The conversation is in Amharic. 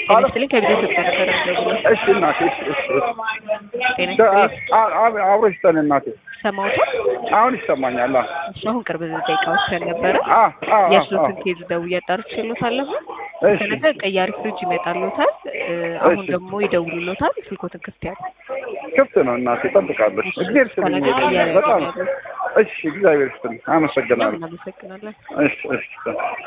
ጤና ከቤት ተጠራጠረ ነው። እሺ እናቴ እሺ ጤና አብሮሽተን እናቴ ሰማውታ አሁን ይሰማኛል። እሺ አሁን ቅርብ ደቂቃዎች ነበረ የሱትን ኬዝ ደውዬ አጣርቼልዎታለሁ። ከነገ ቀያሪ ፍሪጅ ይመጣልዎታል። አሁን ደግሞ ይደውሉልዎታል። ስልኮትን ክፍት ነው እናቴ እጠብቃለሁ። እግዚአብሔር ይስጥልኝ በጣም እሺ እግዚአብሔር ይስጥልኝ አመሰግናለሁ። እናመሰግናለን። እሺ